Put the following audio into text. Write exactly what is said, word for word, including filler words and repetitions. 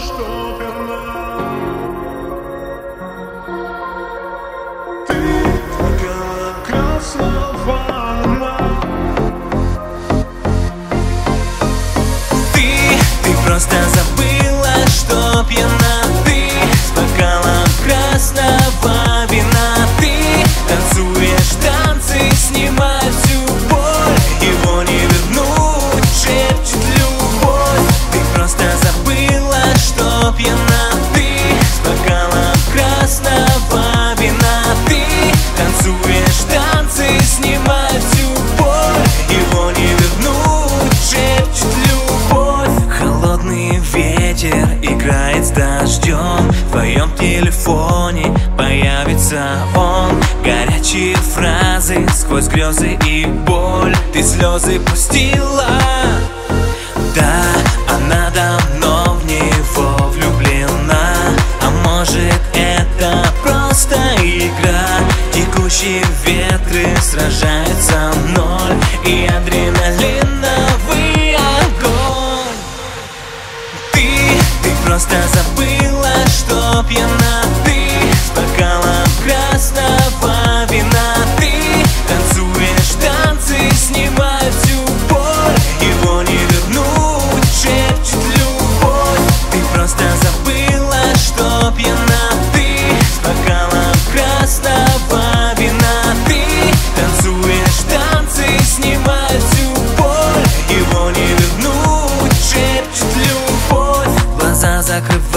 чтоб она. Ты такая красава. Ты, ты просто забыла, что пьяна. Ты с бокалом красного вина. Ты танцуешь танцы, снимай всю боль. Его не вернуть, шепчет любовь. Ты просто забыла, что пьяна. Ты с бокалом красного вина. Ты танцуешь танцы, снимай всю боль. Его не вернуть, шепчет любовь. Холодный ветер играет с дождем. В твоем телефоне появится он. Горячие фразы сквозь грезы и боль. Ты слезы пустила. Да, она давно в него влюблена. А может, это просто игра. Текущие ветры сражаются ноль. И адреналиновый огонь. Ты, ты просто забыла, что пьяна. Ты с бокалом красного вина. Ты танцуешь танцы, снимай всю боль. Его не вернуть, шепчет любовь. Ты просто забыла, что пьяна. Ты с бокалом красного вина. Ты танцуешь танцы, снимай всю боль. Его не вернуть, шепчет любовь. Глаза закрывай.